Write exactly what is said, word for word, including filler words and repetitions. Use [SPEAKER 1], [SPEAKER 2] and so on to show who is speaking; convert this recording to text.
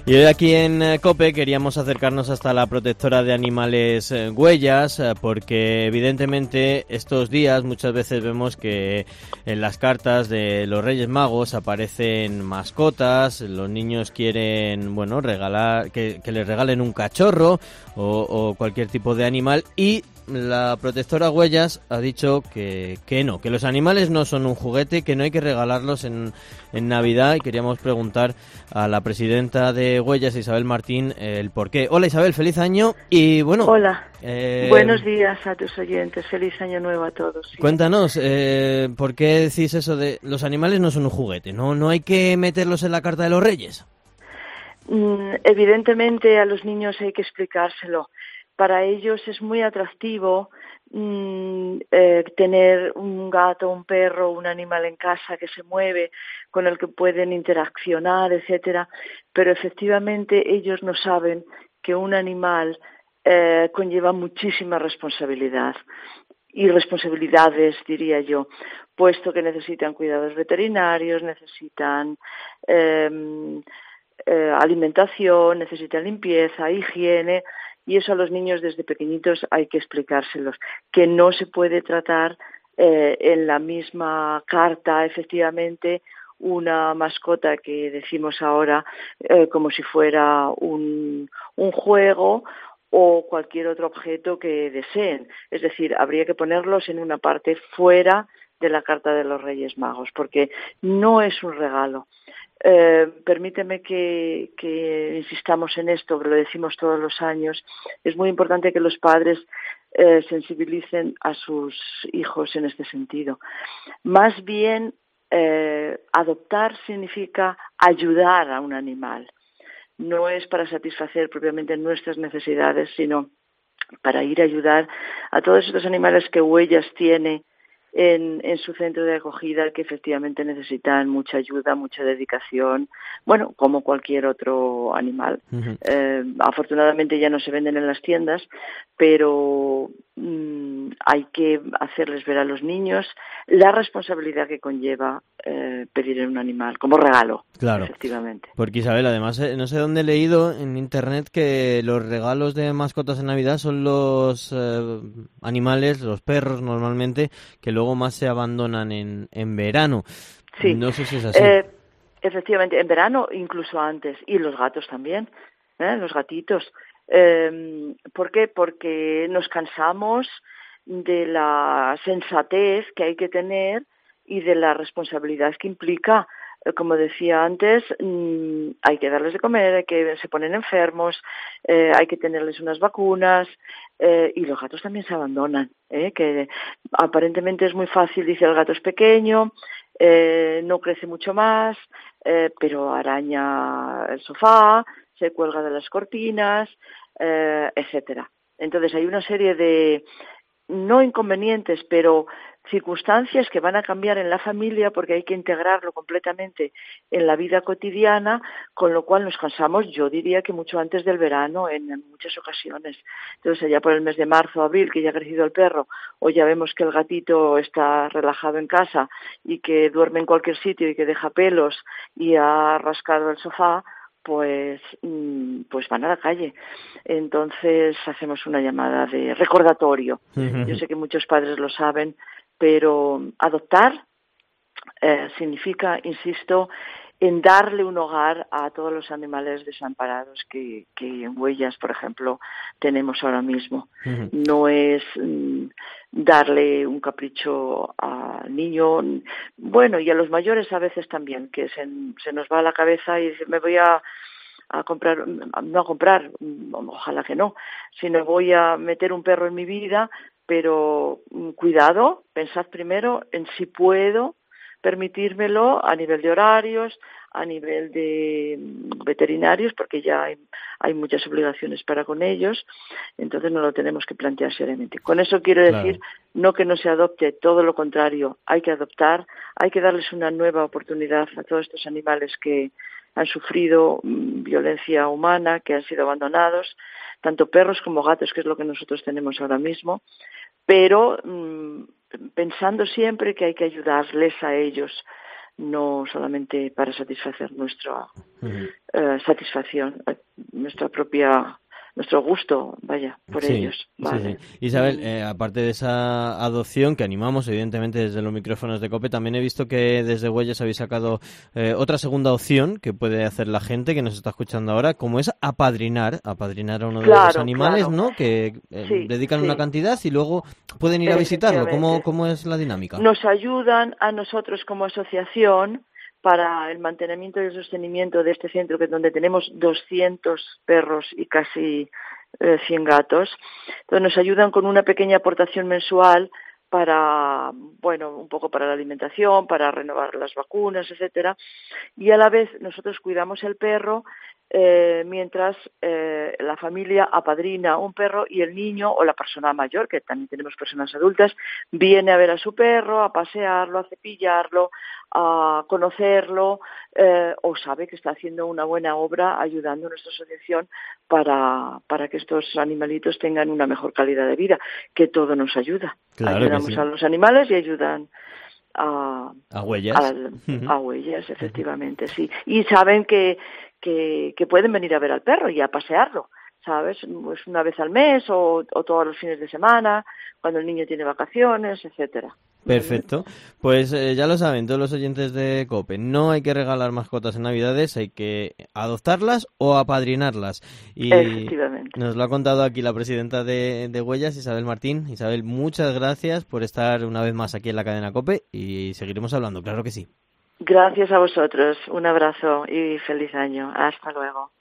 [SPEAKER 1] Y hoy aquí en eh, COPE queríamos acercarnos hasta la protectora de animales eh, Huellas, eh, porque evidentemente estos días muchas veces vemos que en las cartas de los Reyes Magos aparecen mascotas, los niños quieren, bueno, regalar, que, que les regalen un cachorro o, o cualquier tipo de animal, y la protectora Huellas ha dicho que, que no, que los animales no son un juguete, que no hay que regalarlos en, en Navidad, y queríamos preguntar a la presidenta de Huellas, Isabel Martín, el por qué. Hola Isabel, feliz año y bueno...
[SPEAKER 2] Hola,
[SPEAKER 1] eh,
[SPEAKER 2] buenos días a tus oyentes, feliz año nuevo a todos. Sí.
[SPEAKER 1] Cuéntanos, eh, ¿por qué decís eso de los animales no son un juguete? ¿No, no hay que meterlos en la carta de los Reyes?
[SPEAKER 2] Mm, evidentemente a los niños hay que explicárselo. Para ellos es muy atractivo mm, eh, tener un gato, un perro, un animal en casa que se mueve, con el que pueden interaccionar, etcétera. Pero efectivamente ellos no saben que un animal eh, conlleva muchísima responsabilidad. Y responsabilidades, diría yo, puesto que necesitan cuidados veterinarios, necesitan eh, eh, alimentación, necesitan limpieza, higiene, y eso a los niños desde pequeñitos hay que explicárselos, que no se puede tratar eh, en la misma carta, efectivamente, una mascota que decimos ahora eh, como si fuera un, un juego o cualquier otro objeto que deseen. Es decir, habría que ponerlos en una parte fuera de la carta de los Reyes Magos, porque no es un regalo. Eh, permíteme que, que insistamos en esto, que lo decimos todos los años. Es muy importante que los padres eh, sensibilicen a sus hijos en este sentido. Más bien, eh, adoptar significa ayudar a un animal. No es para satisfacer propiamente nuestras necesidades, sino para ir a ayudar a todos estos animales que Huellas tiene en, en su centro de acogida, que efectivamente necesitan mucha ayuda, mucha dedicación, bueno, como cualquier otro animal.
[SPEAKER 1] Uh-huh.
[SPEAKER 2] Eh, afortunadamente ya no se venden en las tiendas, pero mmm, hay que hacerles ver a los niños la responsabilidad que conlleva eh, pedir un animal, como regalo,
[SPEAKER 1] claro,
[SPEAKER 2] efectivamente.
[SPEAKER 1] Porque Isabel, además, eh, no sé dónde he leído en internet que los regalos de mascotas en Navidad son los eh, animales, los perros normalmente, que luego más se abandonan en, en verano.
[SPEAKER 2] Sí,
[SPEAKER 1] No sé si es así.
[SPEAKER 2] eh, efectivamente, en verano incluso antes, y los gatos también, ¿eh? Los gatitos. Eh, ¿Por qué? Porque nos cansamos de la sensatez que hay que tener y de la responsabilidad que implica. Eh, como decía antes, mmm, hay que darles de comer, hay que se ponen enfermos, eh, hay que tenerles unas vacunas, eh, y los gatos también se abandonan, ¿eh? Que aparentemente es muy fácil, dice el gato es pequeño, eh, no crece mucho más, eh, pero araña el sofá, se cuelga de las cortinas, eh, etcétera. Entonces hay una serie de no inconvenientes, pero circunstancias que van a cambiar en la familia porque hay que integrarlo completamente en la vida cotidiana, con lo cual nos cansamos, yo diría que mucho antes del verano en, en muchas ocasiones. Entonces allá por el mes de marzo, abril, que ya ha crecido el perro, o ya vemos que el gatito está relajado en casa y que duerme en cualquier sitio y que deja pelos y ha rascado el sofá, pues pues van a la calle. Entonces hacemos una llamada de recordatorio. Yo sé que muchos padres lo saben, pero adoptar eh, significa, insisto, en darle un hogar a todos los animales desamparados que, que en Huellas, por ejemplo, tenemos ahora mismo. Uh-huh. No es mm, darle un capricho al niño, bueno, y a los mayores a veces también, que se, se nos va a la cabeza y me voy a a comprar, no a comprar, ojalá que no, sino voy a meter un perro en mi vida, pero cuidado, pensad primero en si puedo permitírmelo a nivel de horarios, a nivel de veterinarios, porque ya hay, hay muchas obligaciones para con ellos, entonces no lo tenemos que plantear seriamente. Con eso quiero decir, claro, no que no se adopte, todo lo contrario, hay que adoptar, hay que darles una nueva oportunidad a todos estos animales que han sufrido mmm, violencia humana, que han sido abandonados, tanto perros como gatos, que es lo que nosotros tenemos ahora mismo, pero mmm, pensando siempre que hay que ayudarles a ellos no solamente para satisfacer nuestra
[SPEAKER 1] Uh-huh.
[SPEAKER 2] eh, satisfacción, eh, nuestra propia nuestro gusto, vaya, por
[SPEAKER 1] Sí,
[SPEAKER 2] ellos. Vale.
[SPEAKER 1] sí, sí. Isabel, eh, aparte de esa adopción que animamos, evidentemente, desde los micrófonos de COPE, también he visto que desde Huellas habéis sacado eh, otra segunda opción que puede hacer la gente que nos está escuchando ahora, como es apadrinar, apadrinar a uno de
[SPEAKER 2] Claro,
[SPEAKER 1] los animales,
[SPEAKER 2] claro.
[SPEAKER 1] ¿no? Que eh,
[SPEAKER 2] Sí,
[SPEAKER 1] dedican
[SPEAKER 2] sí.
[SPEAKER 1] una cantidad y luego pueden ir a visitarlo. ¿Cómo, cómo es la dinámica?
[SPEAKER 2] Nos ayudan a nosotros como asociación para el mantenimiento y el sostenimiento de este centro, que es donde tenemos doscientos perros y casi eh, cien gatos. Entonces nos ayudan con una pequeña aportación mensual para, bueno, un poco para la alimentación, para renovar las vacunas, etcétera. Y a la vez nosotros cuidamos el perro eh, mientras eh, la familia apadrina un perro y el niño o la persona mayor, que también tenemos personas adultas, viene a ver a su perro, a pasearlo, a cepillarlo, a conocerlo, eh, o sabe que está haciendo una buena obra ayudando a nuestra asociación para, para que estos animalitos tengan una mejor calidad de vida, que todo nos ayuda.
[SPEAKER 1] Claro
[SPEAKER 2] Ayudamos
[SPEAKER 1] que sí.
[SPEAKER 2] a los animales y ayudan a,
[SPEAKER 1] a huellas.
[SPEAKER 2] A, a huellas, efectivamente, sí. Y saben que, que, que pueden venir a ver al perro y a pasearlo, ¿sabes? Pues una vez al mes o, o todos los fines de semana, cuando el niño tiene vacaciones, etcétera.
[SPEAKER 1] Perfecto. Pues eh, ya lo saben todos los oyentes de COPE. No hay que regalar mascotas en Navidades, hay que adoptarlas o apadrinarlas. Y
[SPEAKER 2] efectivamente.
[SPEAKER 1] nos lo ha contado aquí la presidenta de, de Huellas, Isabel Martín. Isabel, muchas gracias por estar una vez más aquí en la cadena COPE y seguiremos hablando, claro que sí.
[SPEAKER 2] Gracias a vosotros. Un abrazo y feliz año. Hasta luego.